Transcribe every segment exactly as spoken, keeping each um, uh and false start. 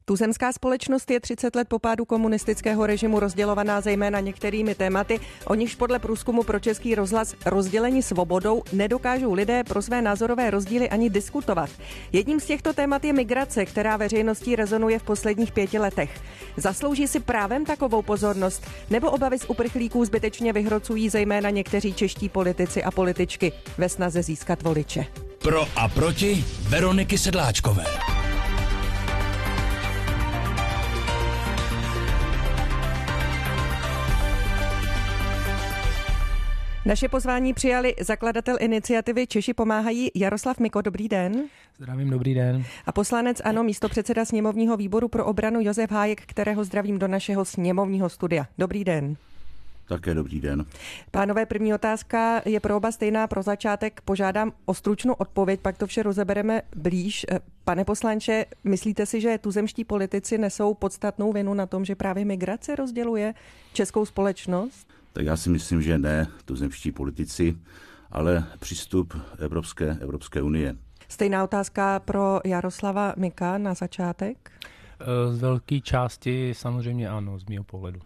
Tuzemská společnost je třicet let po pádu komunistického režimu rozdělovaná zejména některými tématy, o nichž podle průzkumu pro Český rozhlas rozděleni svobodou nedokážou lidé pro své názorové rozdíly ani diskutovat. Jedním z těchto témat je migrace, která veřejností rezonuje v posledních pěti letech. Zaslouží si právem takovou pozornost, nebo obavy z uprchlíků zbytečně vyhrocují zejména někteří čeští politici a političky ve snaze získat voliče? Pro a proti Veroniky Sedláčkové. Naše pozvání přijali zakladatel iniciativy Češi pomáhají Jaroslav Miko. Dobrý den. Zdravím, dobrý den. A poslanec ANO, místopředseda sněmovního výboru pro obranu Josef Hájek, kterého zdravím do našeho sněmovního studia. Dobrý den. Také dobrý den. Pánové, první otázka je pro oba stejná. Pro začátek požádám o stručnou odpověď, pak to vše rozebereme blíž. Pane poslanče, myslíte si, že tuzemští politici nesou podstatnou vinu na tom, že právě migrace rozděluje českou společnost? Tak já si myslím, že ne tuzemští politici, ale přístup Evropské, Evropské unie. Stejná otázka pro Jaroslava Mika na začátek? Z velké části samozřejmě ano, z mého pohledu.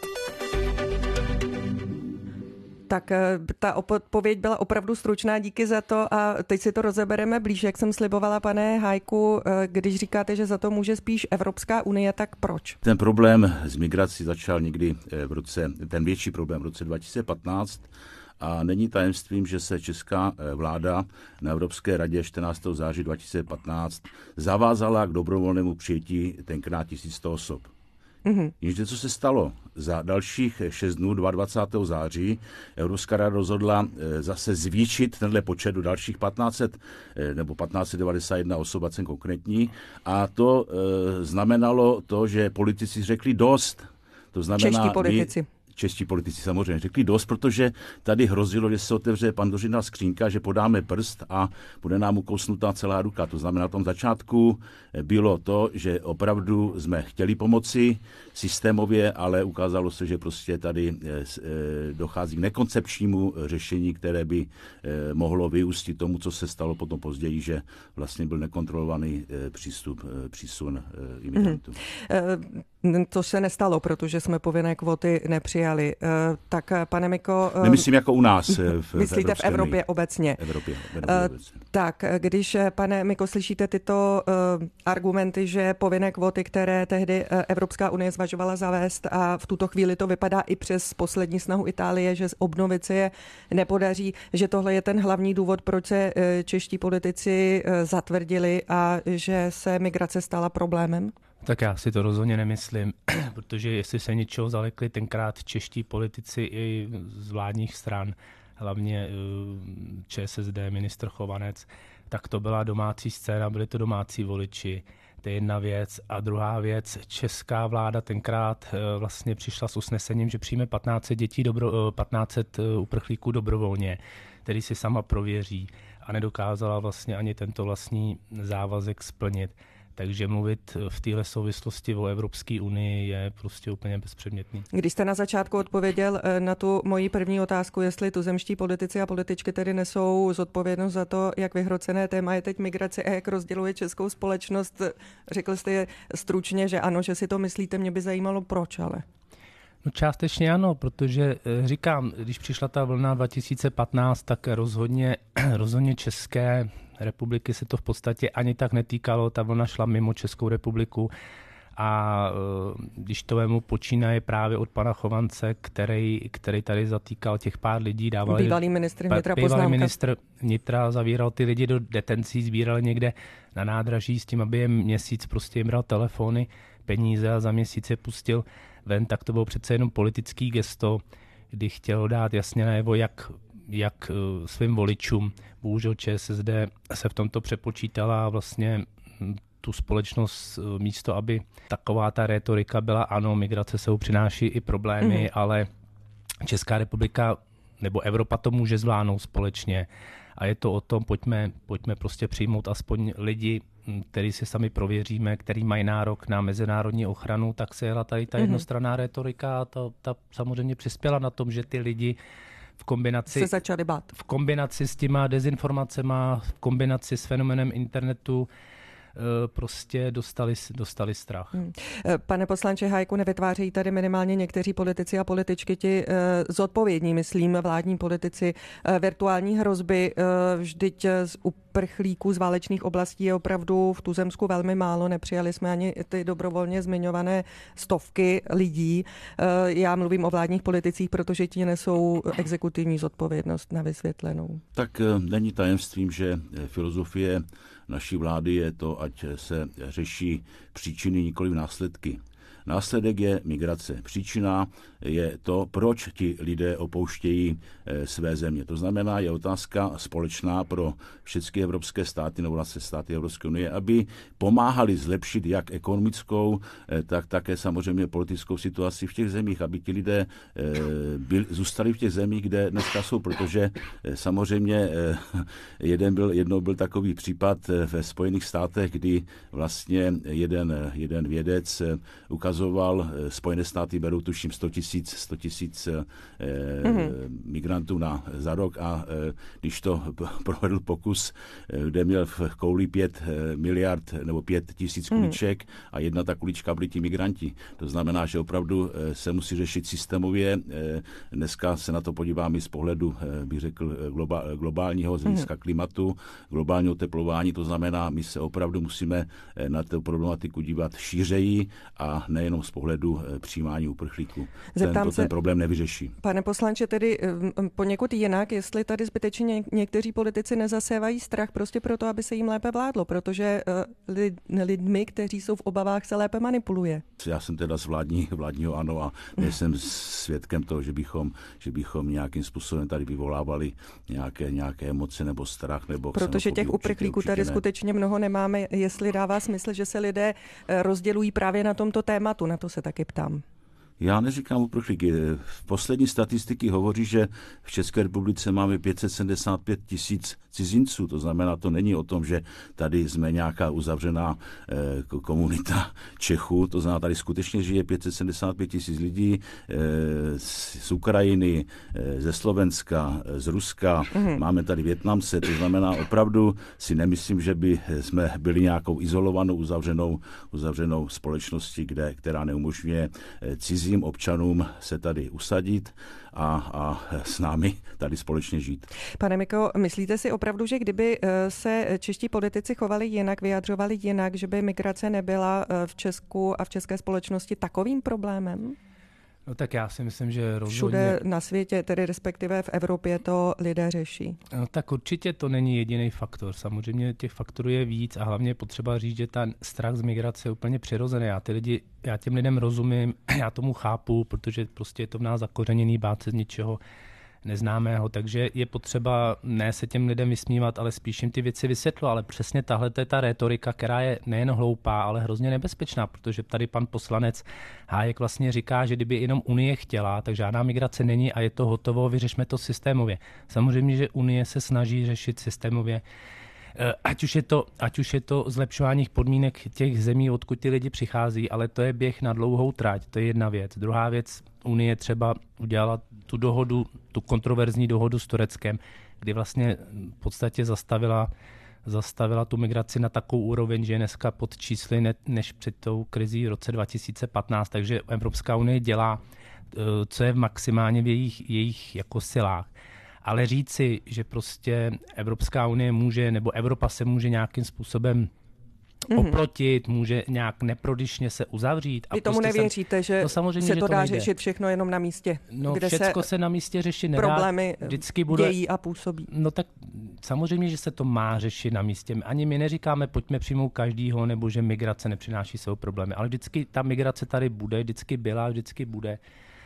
Tak ta odpověď byla opravdu stručná, díky za to a teď si to rozebereme blíž, jak jsem slibovala, pane Hájku, když říkáte, že za to může spíš Evropská unie, tak proč? Ten problém s migrací začal někdy v roce, ten větší problém v roce dva tisíce patnáct a není tajemstvím, že se česká vláda na Evropské radě čtrnáctého září dva tisíce patnáct zavázala k dobrovolnému přijetí tenkrát tisíc sto osob. Mm-hmm. Jenže co se stalo? Za dalších šest dnů, dvacátého druhého září, Evropská rada rozhodla zase zvýšit tenhle počet do dalších patnáct set nebo patnáct set devadesát jedna osob, ať jsem konkrétní. A to e, znamenalo to, že politici řekli dost. To znamená, čeští politici. My, Čeští politici samozřejmě řekli dost, protože tady hrozilo, že se otevře Pandořina skřínka, že podáme prst a bude nám ukousnutá celá ruka. To znamená, na tom začátku bylo to, že opravdu jsme chtěli pomoci systémově, ale ukázalo se, že prostě tady dochází k nekoncepčnímu řešení, které by mohlo vyústit tomu, co se stalo potom později, že vlastně byl nekontrolovaný přístup, přísun imigrantů. Mm-hmm. To se nestalo, protože jsme povinné kvóty nepřijali. Tak, pane Miko... Nemyslím jako u nás. V, myslíte v, v Evropě obecně. Evropě, Evropě obecně. Tak, když, pane Miko, slyšíte tyto uh, argumenty, že povinné kvóty, které tehdy uh, Evropská unie zvažovala zavést a v tuto chvíli to vypadá i přes poslední snahu Itálie, že obnovit se je nepodaří, že tohle je ten hlavní důvod, proč se uh, čeští politici uh, zatvrdili a že se migrace stala problémem? Tak já si to rozhodně nemyslím, protože jestli se něčeho zalekli tenkrát čeští politici i z vládních stran, hlavně ČSSD, ministr Chovanec, tak to byla domácí scéna, byli to domácí voliči. To je jedna věc. A druhá věc, česká vláda tenkrát vlastně přišla s usnesením, že přijme patnáct set dětí, dobro, patnáct set uprchlíků dobrovolně, který si sama prověří a nedokázala vlastně ani tento vlastní závazek splnit. Takže mluvit v téhle souvislosti o Evropské unii je prostě úplně bezpředmětný. Když jste na začátku odpověděl na tu moji první otázku, jestli tuzemští politici a političky tedy nesou zodpovědnost za to, jak vyhrocené téma je teď migrace a jak rozděluje českou společnost, řekl jste stručně, že ano, že si to myslíte, mě by zajímalo proč, ale... No částečně ano, protože říkám, když přišla ta vlna dva tisíce patnáct, tak rozhodně, rozhodně České republiky se to v podstatě ani tak netýkalo, ta vlna šla mimo Českou republiku a když to vemu počínaje právě od pana Chovance, který, který tady zatýkal těch pár lidí, dával... Bývalý ministr vnitra poznámka. Bývalý ministr vnitra zavíral ty lidi do detencí, sbíral někde na nádraží s tím, aby je měsíc prostě jim bral telefony, peníze a za měsíc je pustil ven, tak to bylo přece jenom politický gesto, kdy chtěl dát jasně najevo, jak, jak svým voličům. Bohužel ČSSD se v tomto přepočítala a vlastně tu společnost místo, aby taková ta rétorika byla, ano, migrace sebou přináší i problémy, mm. ale Česká republika nebo Evropa to může zvládnout společně. A je to o tom, pojďme, pojďme prostě přijmout aspoň lidi, který si sami prověříme, který mají nárok na mezinárodní ochranu, tak se jela tady ta jednostranná rétorika a ta, ta samozřejmě přispěla na tom, že ty lidi v kombinaci, se začali bát. V kombinaci s těma dezinformacema, v kombinaci s fenomenem internetu prostě dostali, dostali strach. Hmm. Pane poslanče Hájku, nevytvářejí tady minimálně někteří politici a političky ti zodpovědní, myslím, vládní politici, virtuální hrozby, vždyť z uprchlíků z válečných oblastí je opravdu v Tuzemsku velmi málo, nepřijali jsme ani ty dobrovolně zmiňované stovky lidí. Já mluvím o vládních politicích, protože ti nesou exekutivní zodpovědnost na vysvětlenou. Tak není tajemstvím, že filozofie naší vlády je to, ať se řeší příčiny, nikoli následky. Následek je migrace. Příčina je to, proč ti lidé opouštějí své země. To znamená, je otázka společná pro všechny evropské státy nebo vlastně státy Evropské unie, aby pomáhali zlepšit jak ekonomickou, tak také samozřejmě politickou situaci v těch zemích, aby ti lidé byl, zůstali v těch zemích, kde dneska jsou, protože samozřejmě jeden byl, jednou byl takový případ ve Spojených státech, kdy vlastně jeden, jeden vědec ukazoval, Spojené státy berou tuším sto tisíc eh, mm-hmm. migrantů na, za rok a eh, když to provedl pokus, eh, kde měl v kouli pět miliard nebo pět tisíc kuliček mm. a jedna ta kulička byli ti migranti. To znamená, že opravdu eh, se musí řešit systémově. Eh, dneska se na to podíváme z pohledu, eh, bych řekl, globa, globálního z hlediska mm. klimatu, globálního oteplování. To znamená, my se opravdu musíme eh, na tu problematiku dívat šířeji a nejenom z pohledu eh, přijímání uprchlíků. Ten, to ten problém nevyřeší. Pane poslanče, tedy poněkud jinak, jestli tady zbytečně někteří politici nezasévají strach prostě proto, aby se jim lépe vládlo, protože lid, lidmi, kteří jsou v obavách, se lépe manipuluje. Já jsem teda z vládní, vládního ANO a nejsem svědkem toho, že bychom, že bychom nějakým způsobem tady vyvolávali nějaké, nějaké emoce nebo strach. Nebo protože těch uprchlíků tady ne. skutečně mnoho nemáme. Jestli dává smysl, že se lidé rozdělují právě na tomto tématu, na to se taky ptám. Já neříkám uprchlíky. Poslední statistiky hovoří, že v České republice máme pět set sedmdesát pět tisíc cizinců. To znamená, to není o tom, že tady jsme nějaká uzavřená eh, komunita Čechů. To znamená, tady skutečně žije pět set sedmdesát pět tisíc lidí eh, z, z Ukrajiny, eh, ze Slovenska, eh, z Ruska. Mm. Máme tady Vietnamce. To znamená, opravdu si nemyslím, že by jsme byli nějakou izolovanou, uzavřenou, uzavřenou společností, kde, která neumožňuje eh, cizí občanům se tady usadit a, a s námi tady společně žít. Pane Miko, myslíte si opravdu, že kdyby se čeští politici chovali jinak, vyjadřovali jinak, že by migrace nebyla v Česku a v české společnosti takovým problémem? No tak já si myslím, že rozhodně... Všude na světě, tedy respektive v Evropě, to lidé řeší. No tak určitě to není jediný faktor. Samozřejmě těch faktorů je víc a hlavně je potřeba říct, že ten strach z migrace je úplně přirozený. Já, ty lidi, já těm lidem rozumím, já tomu chápu, protože prostě je to v nás zakořeněný, bát se z něčeho neznámého, takže je potřeba ne se těm lidem vysmívat, ale spíš jim ty věci vysvětlovat, ale přesně tahle je ta rétorika, která je nejen hloupá, ale hrozně nebezpečná, protože tady pan poslanec Hájek vlastně říká, že kdyby jenom Unie chtěla, tak žádná migrace není a je to hotovo, vyřešme to systémově. Samozřejmě, že Unie se snaží řešit systémově, Ať už, je to, ať už je to zlepšování podmínek těch zemí, odkud ty lidi přichází, ale to je běh na dlouhou trať, to je jedna věc. Druhá věc, Unie třeba udělala tu dohodu, tu kontroverzní dohodu s Tureckem, kdy vlastně v podstatě zastavila, zastavila tu migraci na takovou úroveň, že je dneska pod čísly ne, než před tou krizí v roce dva tisíce patnáct, takže Evropská unie dělá, co je maximálně v jejich, jejich jako silách. Ale říci, že prostě Evropská unie může, nebo Evropa se může nějakým způsobem mm-hmm. oprotit, může nějak neprodyšně se uzavřít. Vy tomu prostě nevěříte, jsem, že no se to, to dá nejde. Řešit všechno jenom na místě, no, kde všecko se, se na místě řešit nedá. Problémy vždycky bude, dějí a působí. No tak samozřejmě, že se to má řešit na místě. Ani my neříkáme, pojďme přijmout každýho, nebo že migrace nepřináší své problémy. Ale vždycky ta migrace tady bude, vždycky byla, vždycky bude.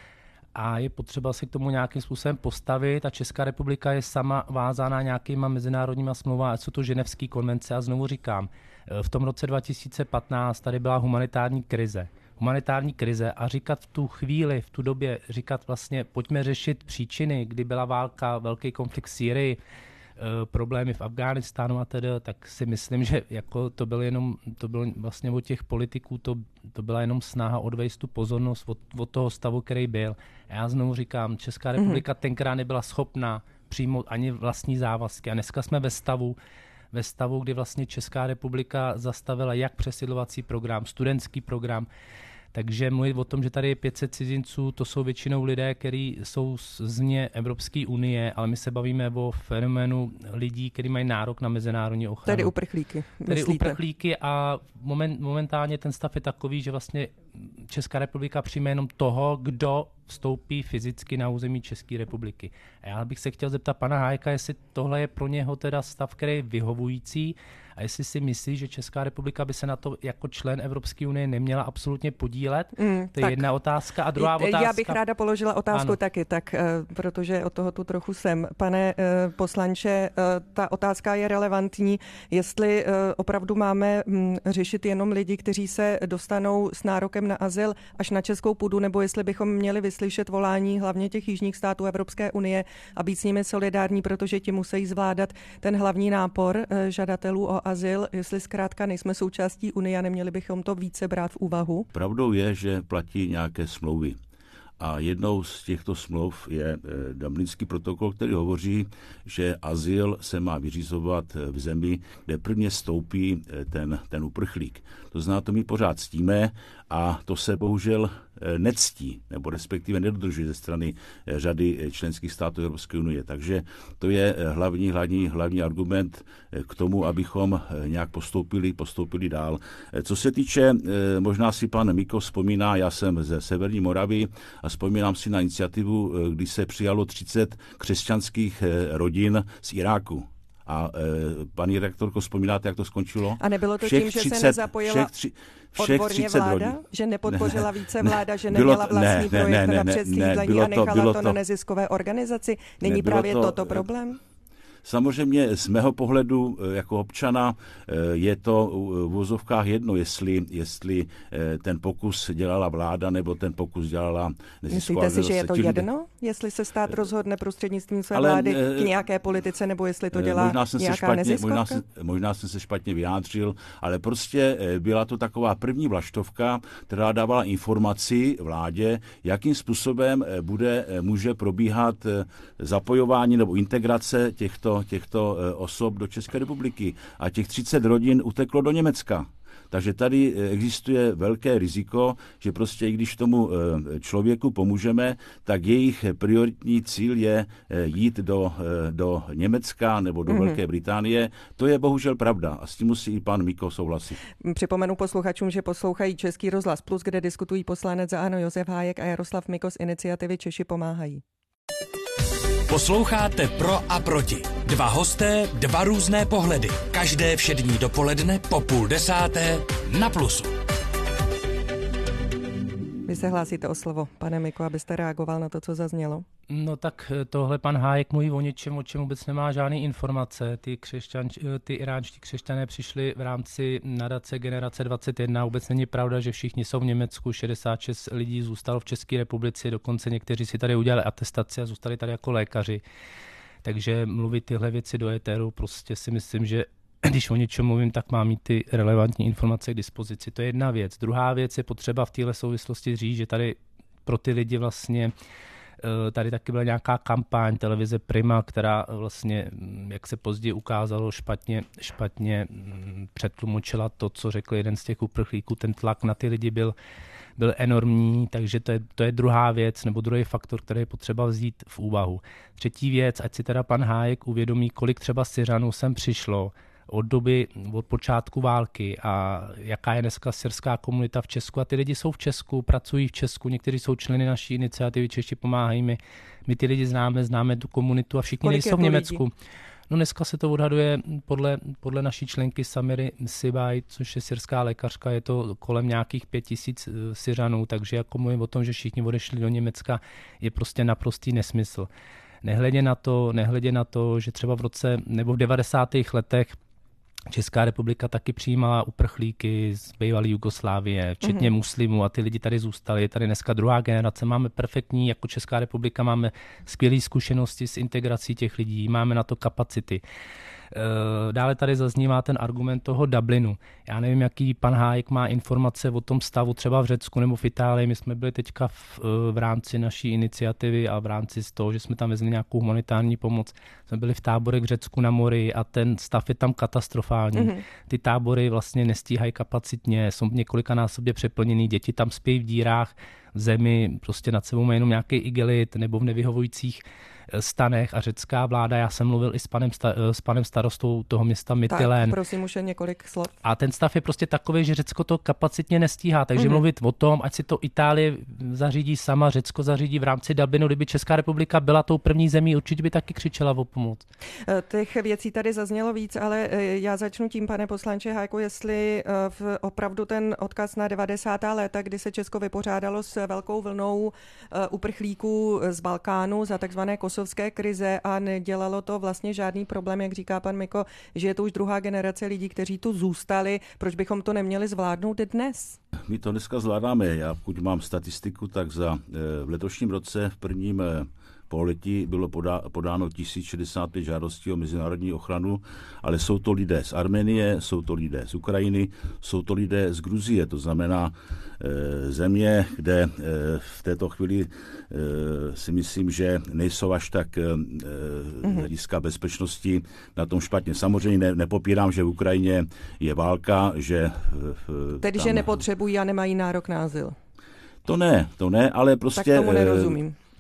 A je potřeba se k tomu nějakým způsobem postavit a Česká republika je sama vázána nějakýma mezinárodníma smlouvami, ať jsou to ženevské konvence a znovu říkám, v tom roce dva tisíce patnáct tady byla humanitární krize. Humanitární krize a říkat v tu chvíli, v tu době, říkat vlastně pojďme řešit příčiny, kdy byla válka, velký konflikt v Sýrii, problémy v Afghánistánu a tedy, tak si myslím, že jako to byl jenom, to byl vlastně od těch politiků, to, to byla jenom snaha odvést tu pozornost od, od toho stavu, který byl. A já znovu říkám, Česká republika mm-hmm. tenkrát nebyla schopná přijmout ani vlastní závazky a dneska jsme ve stavu, ve stavu, kdy vlastně Česká republika zastavila jak přesídlovací program, studentský program. Takže mluvit o tom, že tady je pět set cizinců, to jsou většinou lidé, kteří jsou z vně Evropské unie, ale my se bavíme o fenoménu lidí, kteří mají nárok na mezinárodní ochranu. Tedy uprchlíky. Tedy uprchlíky a moment, momentálně ten stav je takový, že vlastně Česká republika přijme jenom toho, kdo vstoupí fyzicky na území České republiky. A já bych se chtěl zeptat pana Hájka, jestli tohle je pro něho teda stav, který je vyhovující, a jestli si myslí, že Česká republika by se na to jako člen Evropské unie neměla absolutně podílet. Mm, to je tak jedna otázka. A druhá otázka... Já bych ráda položila otázku ano. taky, tak, protože od toho tu trochu jsem. Pane poslanče, ta otázka je relevantní, jestli opravdu máme řešit jenom lidi, kteří se dostanou s nárokem na azyl až na českou půdu, nebo jestli bychom měli vyslyšet volání hlavně těch jižních států Evropské unie a být s nimi solidární, protože ti musí zvládat ten hlavní nápor žadatelů o azyl, jestli zkrátka nejsme součástí unie a neměli bychom to více brát v úvahu? Pravdou je, že platí nějaké smlouvy. A jednou z těchto smluv je Dublinský protokol, který hovoří, že azyl se má vyřizovat v zemi, kde prvně stoupí ten, ten uprchlík. To znamená, to my pořád ctíme a to se bohužel nectí, nebo respektive nedodržuje ze strany řady členských států Evropské unie. Takže to je hlavní, hlavní, hlavní argument k tomu, abychom nějak postoupili, postoupili dál. Co se týče, možná si pan Mikl vzpomíná, já jsem ze Severní Moravy a vzpomínám si na iniciativu, kdy se přijalo třicet křesťanských rodin z Iráku. A e, paní rektorko, vzpomínáte, jak to skončilo? A nebylo to všech tím, že třicet, se nezapojila všech, tři, všech odborně vláda? Rodin. Že nepodpořila ne, více vláda, že neměla vlastní ne, projekt ne, ne, na přesídlení ne, a nechala to, to na neziskové organizaci? Není právě to, toto problém? Samozřejmě z mého pohledu jako občana je to v uvozovkách jedno, jestli, jestli ten pokus dělala vláda nebo ten pokus dělala nezisková. Myslíte si, že je to jedno, jestli se stát rozhodne prostřednictvím své ale, vlády k nějaké politice, nebo jestli to dělá možná jsem nějaká se špatně, neziskovka? Možná jsem, možná jsem se špatně vyjádřil, ale prostě byla to taková první vlaštovka, která dávala informaci vládě, jakým způsobem bude, může probíhat zapojování nebo integrace těchto těchto osob do České republiky. A těch třicet rodin uteklo do Německa. Takže tady existuje velké riziko, že prostě i když tomu člověku pomůžeme, tak jejich prioritní cíl je jít do, do Německa nebo do mm-hmm. Velké Británie. To je bohužel pravda a s tím musí i pan Mikl souhlasit. Připomenu posluchačům, že poslouchají Český rozhlas Plus, kde diskutují poslanec za ANO Josef Hájek a Jaroslav Mikl z iniciativy Češi pomáhají. Posloucháte Pro a proti. Dva hosté, dva různé pohledy. Každé všední dopoledne po půl desáté na Plusu. Vy se hlásíte o slovo, pane Mikl, abyste reagoval na to, co zaznělo. No tak tohle pan Hájek mluví o něčem, o čem vůbec nemá žádné informace. Ty, křesťan, ty iránští křesťané přišli v rámci nadace Generace dvacet jedna. Vůbec není pravda, že všichni jsou v Německu. šedesát šest lidí zůstalo v České republice, dokonce někteří si tady udělali atestaci a zůstali tady jako lékaři. Takže mluvit tyhle věci do éteru, prostě si myslím, že když o něčem mluvím, tak mám mít ty relevantní informace k dispozici. To je jedna věc. Druhá věc je potřeba v téhle souvislosti říct, že tady pro ty lidi vlastně tady taky byla nějaká kampaň televize Prima, která vlastně, jak se později ukázalo, špatně, špatně přetlumočila to, co řekl jeden z těch uprchlíků. Ten tlak na ty lidi byl, byl enormní, takže to je, to je druhá věc, nebo druhý faktor, který je potřeba vzít v úvahu. Třetí věc, ať si teda pan Hájek uvědomí, kolik třeba Syřanů sem přišlo od doby, od počátku války a jaká je dneska syrská komunita v Česku. A ty lidi jsou v Česku, pracují v Česku, někteří jsou členy naší iniciativy Češi pomáhají. My, my ty lidi známe, známe tu komunitu a všichni kolik nejsou v Německu. Lidí? No dneska se to odhaduje podle, podle naší členky Samiry Sibaj, což je syrská lékařka, je to kolem nějakých pět tisíc Syřanů, takže jako mluvím o tom, že všichni odešli do Německa, je prostě naprostý nesmysl. Nehledě na to, nehledě na to, že třeba v roce nebo v devadesátých letech Česká republika taky přijímala uprchlíky z bývalé Jugoslávie, včetně mm. muslimů a ty lidi tady zůstali. Je tady dneska druhá generace, máme perfektní, jako Česká republika máme skvělé zkušenosti s integrací těch lidí, máme na to kapacity. Dále tady zaznívá ten argument toho Dublinu. Já nevím, jaký pan Hájek má informace o tom stavu třeba v Řecku nebo v Itálii. My jsme byli teďka v, v rámci naší iniciativy a v rámci z toho, že jsme tam vezli nějakou humanitární pomoc. Jsme byli v táborech v Řecku na mori a ten stav je tam katastrofální. Mm-hmm. Ty tábory vlastně nestíhají kapacitně, jsou několikanásobně přeplněný, děti tam spí v dírách, v zemi, prostě nad sebou mají jenom nějaký igelit nebo v nevyhovujících stanech a řecká vláda, já jsem mluvil i s panem, sta, s panem starostou toho města Mytilén. Tak, prosím, už je několik slov. A ten stav je prostě takový, že Řecko to kapacitně nestíhá, takže mm-hmm. mluvit o tom, ať si to Itálie zařídí sama, Řecko zařídí v rámci Dublinu, kdyby Česká republika byla tou první zemí, určitě by taky křičela o pomoc. Těch věcí tady zaznělo víc, ale já začnu tím, pane poslanče Hájku, jestli v opravdu ten odkaz na devadesátá léta, kdy se Česko vypořádalo s velkou vlnou uprchlíků z Balkánu za takzvané kosovské krize a nedělalo to vlastně žádný problém, jak říká pan Miko, že je to už druhá generace lidí, kteří tu zůstali. Proč bychom to neměli zvládnout dnes? My to dneska zvládáme. Já pokud mám statistiku, tak za v letošním roce v prvním pololetí bylo podá, podáno tisíc šedesát pět žádostí o mezinárodní ochranu, ale jsou to lidé z Arménie, jsou to lidé z Ukrajiny, jsou to lidé z Gruzie, to znamená e, země, kde e, v této chvíli e, si myslím, že nejsou až tak e, mm-hmm. hlediska bezpečnosti na tom špatně. Samozřejmě ne, nepopírám, že v Ukrajině je válka, že... E, Tedy, tam, že nepotřebují a nemají nárok na azyl. To ne, to ne, ale prostě... Tak tomu nerozumím. E,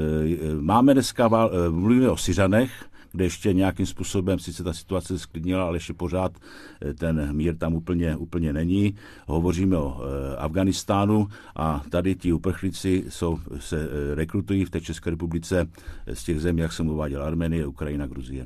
Máme dneska, mluvíme o Syřanech, kde ještě nějakým způsobem sice ta situace sklidnila, ale ještě pořád ten mír tam úplně, úplně není. Hovoříme o Afghánistánu a tady ti uprchlíci jsou, se rekrutují v té České republice z těch zemí, jak jsem uváděl, Arménie, Ukrajina, Gruzie.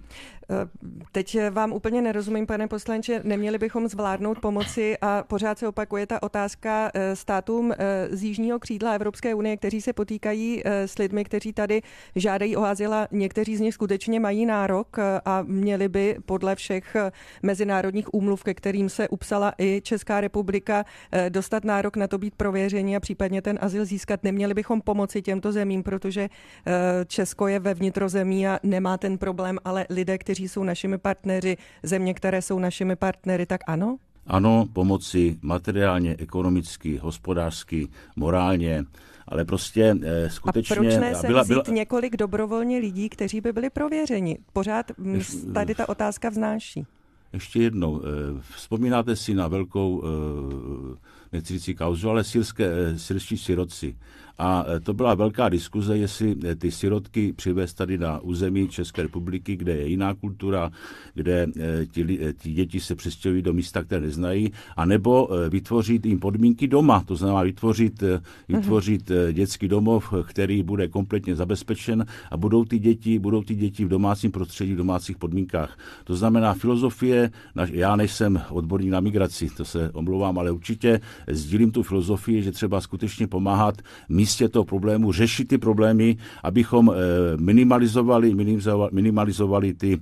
Teď vám úplně nerozumím, pane poslanče, neměli bychom zvládnout pomoci a pořád se opakuje ta otázka státům z jižního křídla Evropské unie, kteří se potýkají s lidmi, kteří tady žádají o azyl a někteří z nich skutečně mají nárok a měli by podle všech mezinárodních úmluv, ke kterým se upsala i Česká republika, dostat nárok na to být prověření a případně ten azyl získat. Neměli bychom pomoci těmto zemím, protože Česko je ve vnitrozemí a nemá ten problém, ale lidé, kteří jsou našimi partneři, země, které jsou našimi partnery, tak ano? Ano, pomoci materiálně, ekonomicky, hospodářsky, morálně, ale prostě eh, skutečně... A proč ne se byla, vzít byla... několik dobrovolně lidí, kteří by byli prověřeni? Pořád tady ta otázka vznáší. Ještě jednou, eh, vzpomínáte si na velkou, eh, nechci říct kauzu, ale syrské, eh, syrští sirotci. A to byla velká diskuze, jestli ty sirotky přivést tady na území České republiky, kde je jiná kultura, kde ti, ti děti se přestěhují do místa, které neznají, anebo vytvořit jim podmínky doma, to znamená vytvořit, vytvořit uh-huh. dětský domov, který bude kompletně zabezpečen a budou ty děti, budou ty děti v domácím prostředí, v domácích podmínkách. To znamená filozofie, já nejsem odborník na migraci, to se omlouvám, ale určitě sdílím tu filozofii, že třeba skutečně pomáhat místě toho problému, řešit ty problémy, abychom minimalizovali, minimalizovali ty,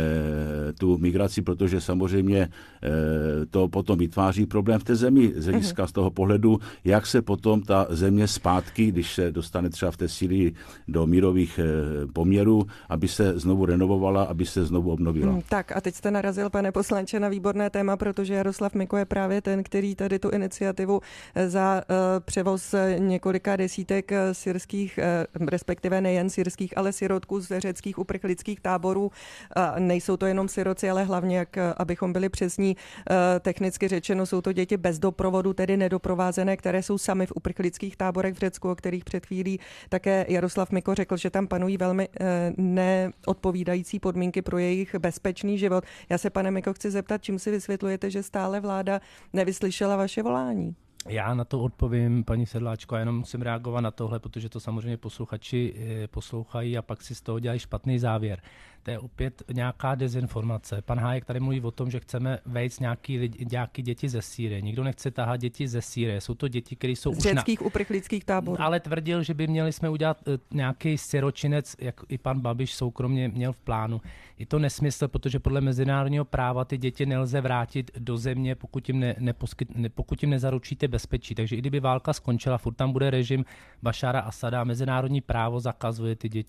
tu migraci, protože samozřejmě to potom vytváří problém v té zemi z hlediska z toho pohledu, jak se potom ta země zpátky, když se dostane třeba v té Syrii do mírových poměrů, aby se znovu renovovala, aby se znovu obnovila. Hmm, tak a teď jste narazil, pane poslanče, na výborné téma, protože Jaroslav Miko je právě ten, který tady tu iniciativu za uh, převoz několika desítek syrských, respektive nejen syrských, ale sirotků z řeckých uprchlických táborů. Nejsou to jenom siroci, ale hlavně, jak abychom byli přesní, technicky řečeno, jsou to děti bez doprovodu, tedy nedoprovázené, které jsou sami v uprchlických táborech v Řecku, o kterých před chvílí také Jaroslav Miko řekl, že tam panují velmi neodpovídající podmínky pro jejich bezpečný život. Já se, pane Miko, chci zeptat, čím si vysvětlujete, že stále vláda nevyslyšela vaše volání? Já na to odpovím, paní Sedláčko, a jenom musím reagovat na tohle, protože to samozřejmě posluchači poslouchají a pak si z toho dělají špatný závěr. To je opět nějaká dezinformace. Pan Hájek tady mluví o tom, že chceme vejít nějaký, lidi, nějaký děti ze Sýrie. Nikdo nechce tahat děti ze Sýrie. Jsou to děti, které jsou z řeckých na... uprchlických táborů. Ale tvrdil, že by měli jsme udělat nějaký siročinec, jak i pan Babiš soukromně měl v plánu. Je to nesmysl, protože podle mezinárodního práva ty děti nelze vrátit do země, pokud jim, ne, neposkyt, ne, pokud jim nezaručíte bezpečí. Takže i kdyby válka skončila, furt tam bude režim Bašára Asada a mezinárodní právo zakazuje ty děti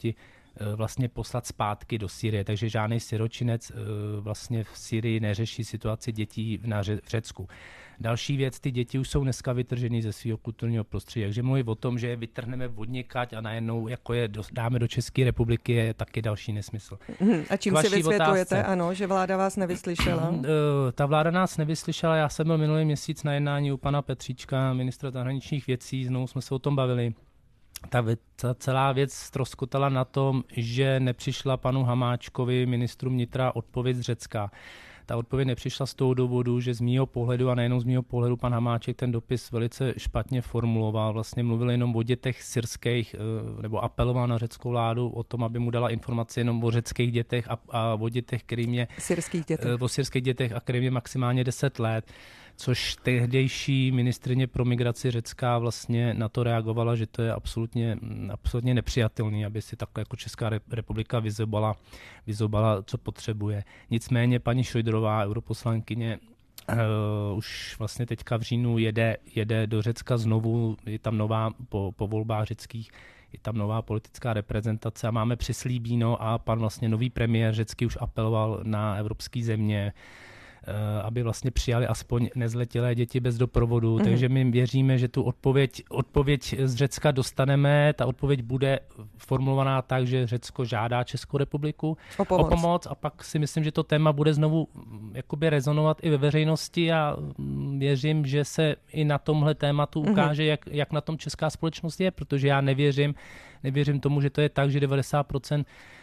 vlastně poslat zpátky do Sýrie, takže žádný siročinec vlastně v Sýrii neřeší situaci dětí na Ře- v Řecku. Další věc, ty děti už jsou dneska vytržený ze svého kulturního prostředí, takže mluvit o tom, že je vytrhneme odněkať a najednou jako je dáme do České republiky, je taky další nesmysl. Hmm, a čím si vysvětlujete, otázce, ano, že vláda vás nevyslyšela? Ta vláda nás nevyslyšela, já jsem byl minulý měsíc na jednání u pana Petříčka, ministra zahraničních věcí, znovu jsme se o tom bavili. Ta, ta celá věc ztroskotala na tom, že nepřišla panu Hamáčkovi, ministru vnitra, odpověď z Řecka. Ta odpověď nepřišla z toho důvodu, že z mýho pohledu, a nejenom z mýho pohledu, pan Hamáček ten dopis velice špatně formuloval. Vlastně mluvil jenom o dětech syrských, nebo apeloval na řeckou vládu o tom, aby mu dala informace jenom o řeckých dětech a, a o dětech, kterým je... Syrských dětech. O syrských dětech a kterým je maximálně deset let. Což tehdejší ministryně pro migraci Řecka vlastně na to reagovala, že to je absolutně, absolutně nepřijatelný, aby si takhle jako Česká republika vyzobala, vyzobala, co potřebuje. Nicméně paní Šojdrová, europoslankyně, uh, už vlastně teďka v říjnu jede, jede do Řecka znovu, je tam nová, po, po volbách řeckých, je tam nová politická reprezentace a máme přislíbíno a pan vlastně nový premiér řecký už apeloval na evropské země, aby vlastně přijali aspoň nezletilé děti bez doprovodu. Mm. Takže my věříme, že tu odpověď, odpověď z Řecka dostaneme. Ta odpověď bude formulovaná tak, že Řecko žádá Českou republiku o pomoc. o pomoc a pak si myslím, že to téma bude znovu jakoby rezonovat i ve veřejnosti a věřím, že se i na tomhle tématu ukáže, mm. jak, jak na tom česká společnost je, protože já nevěřím, nevěřím tomu, že to je tak, že devadesát procent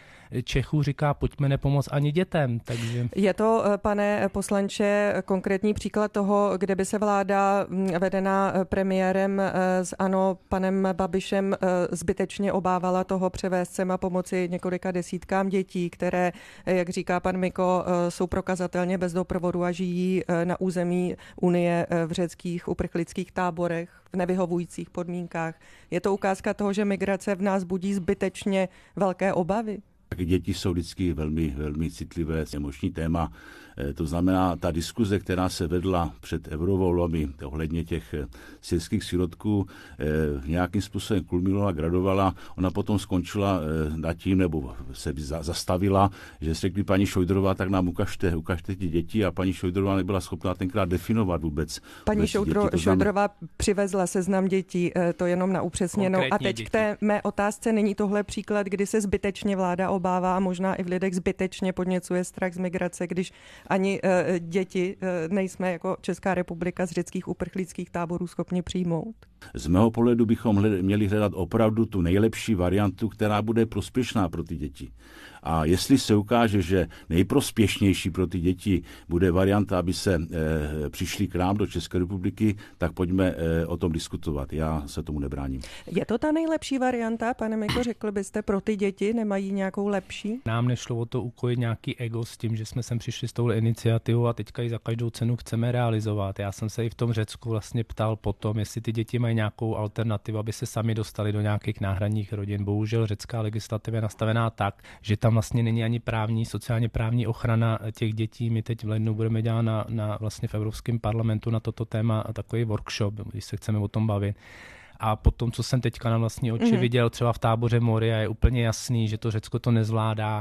Čechů říká, pojďme nepomoct ani dětem. Takže... Je to, pane poslanče, konkrétní příklad toho, kde by se vláda vedená premiérem z ANO, panem Babišem, zbytečně obávala toho převést sem a pomoci několika desítkám dětí, které, jak říká pan Miko, jsou prokazatelně bez doprovodu a žijí na území Unie v řeckých uprchlických táborech v nevyhovujících podmínkách. Je to ukázka toho, že migrace v nás budí zbytečně velké obavy? Děti jsou vždycky velmi, velmi citlivé, emoční téma. To znamená, ta diskuze, která se vedla před eurovolbami ohledně těch syrských sirotků, nějakým způsobem kulminovala, gradovala. Ona potom skončila nad tím, nebo se zastavila, že se řekli paní Šojdrová, tak nám ukažte, ukažte ty děti a paní Šojdrová nebyla schopná tenkrát definovat vůbec. Paní vůbec Šoudro, děti, Šojdrová přivezla seznam dětí, to jenom na upřesněnou. A teď děti. K té mé otázce, není tohle příklad, kdy se zbytečně vláda obává a možná i v lidech zbytečně podněcuje strach z migrace, když ani uh, děti uh, nejsme jako Česká republika z řeckých uprchlických táborů schopni přijmout? Z mého pohledu bychom hled, měli hledat opravdu tu nejlepší variantu, která bude prospěšná pro ty děti. A jestli se ukáže, že nejprospěšnější pro ty děti bude varianta, aby se e, přišli k nám do České republiky, tak pojďme e, o tom diskutovat. Já se tomu nebráním. Je to ta nejlepší varianta, pane Miko, řekl byste, pro ty děti nemají nějakou lepší? Nám nešlo o to ukojit nějaký ego s tím, že jsme sem přišli s touhle iniciativou a teďka ji za každou cenu chceme realizovat. Já jsem se i v tom Řecku vlastně ptal potom, jestli ty děti mají nějakou alternativu, aby se sami dostali do nějakých náhradních rodin. Bohužel řecká legislativa je nastavená tak, že tam vlastně není ani právní, sociálně právní ochrana těch dětí. My teď v lednu budeme dělat na, na vlastně v Evropském parlamentu na toto téma takový workshop, když se chceme o tom bavit. A potom, co jsem teďka na vlastní oči mm-hmm. viděl třeba v táboře Moria, je úplně jasný, že to Řecko to nezvládá.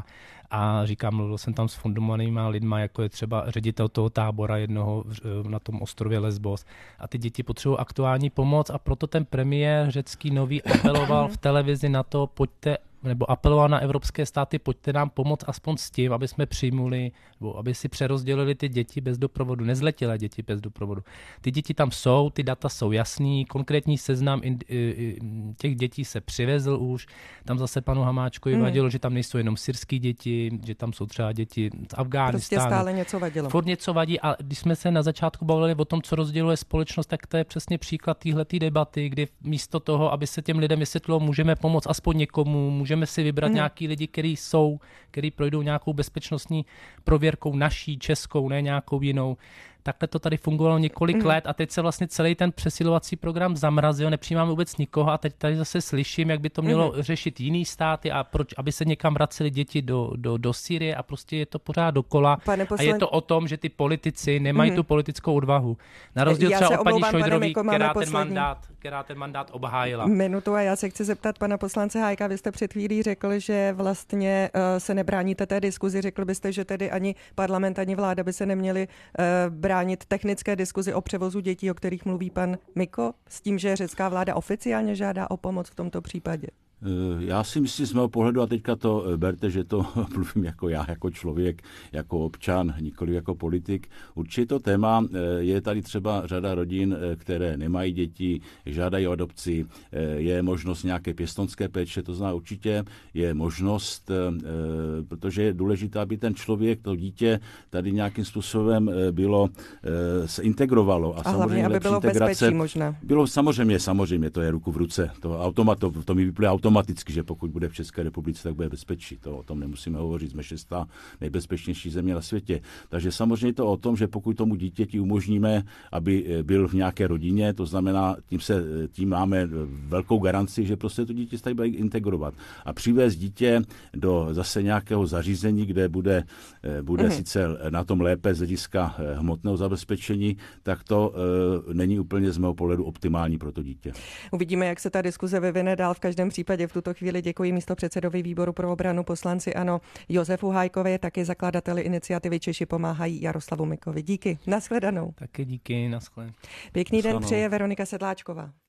A říkám, mluvil jsem tam s fundovanýma lidma, jako je třeba ředitel toho tábora jednoho na tom ostrově Lesbos. A ty děti potřebují aktuální pomoc a proto ten premiér řecký nový apeloval v televizi na to, pojďte, nebo apeloval na evropské státy, pojďte nám pomoct aspoň s tím, aby jsme přijmuli, nebo aby si přerozdělili ty děti bez doprovodu, nezletilé děti bez doprovodu. Ty děti tam jsou, ty data jsou jasný, konkrétní seznam těch dětí se přivezl už, tam zase panu Hamáčkovi vadilo, mm. že tam nejsou jenom syrský děti, že tam jsou třeba děti z Afghánistánu. Prostě stále něco vadilo. Furt něco vadí a když jsme se na začátku bavili o tom, co rozděluje společnost, tak to je přesně příklad téhleté debaty, kdy místo toho, aby se těm lidem vysvětlilo, můžeme pomoct aspoň někomu, můžeme si vybrat mm. nějaký lidi, kteří jsou, kteří projdou nějakou bezpečnostní prověrkou naší, českou, ne nějakou jinou, takhle to tady fungovalo několik mm. let a teď se vlastně celý ten přesilovací program zamrazil, nepřijímáme vůbec nikoho a teď tady zase slyším, jak by to mělo mm. řešit jiný státy a proč, aby se někam vraceli děti do, do, do Sýrie a prostě je to pořád dokola. Poslen... A je to o tom, že ty politici nemají mm. tu politickou odvahu. Na rozdíl třeba od paní Šojdrový, která ten mandát, která ten mandát obhájila. Minutu a já se chci zeptat pana poslance Hájka, vy jste před chvílí řekl, že vlastně uh, se nebráníte té diskuzi, řekl byste, že tedy ani parlament, ani vláda by se neměli uh, bránit technické diskuzi o převozu dětí, o kterých mluví pan Miko, s tím, že řecká vláda oficiálně žádá o pomoc v tomto případě? Já si myslím z mého pohledu, a teďka to berte, že to mluvím jako já, jako člověk, jako občan, nikoli jako politik. Určitě to téma, je tady třeba řada rodin, které nemají děti, žádají o adopci, je možnost nějaké pěstounské péče, to znamená určitě je možnost, protože je důležité, aby ten člověk, to dítě tady nějakým způsobem bylo, se integrovalo. A, a hlavně, aby bylo bezpečí možná. Bylo samozřejmě, samozřejmě, to je ruku v ruce. To, automat, to, to mi vyplývá automaticky, že pokud bude v České republice, tak bude bezpečí. To o tom nemusíme hovořit. Jsme šestá nejbezpečnější země na světě. Takže samozřejmě to o tom, že pokud tomu dítěti umožníme, aby byl v nějaké rodině, to znamená, tím, se, tím máme velkou garanci, že prostě to dítě se tady bude integrovat. A přivést dítě do zase nějakého zařízení, kde bude, bude mm. sice na tom lépe z hlediska hmotného zabezpečení, tak to uh, není úplně z mého pohledu optimální pro to dítě. Uvidíme, jak se ta diskuze vyvine dál. V každém případě v tuto chvíli děkuji místopředsedovi výboru pro obranu poslanci ANO Josefu Hájkovi, taky zakladateli iniciativy Češi pomáhají Jaroslavu Mikovi. Díky, nashledanou. Taky díky, naschle. Pěkný den přeje Veronika Sedláčková.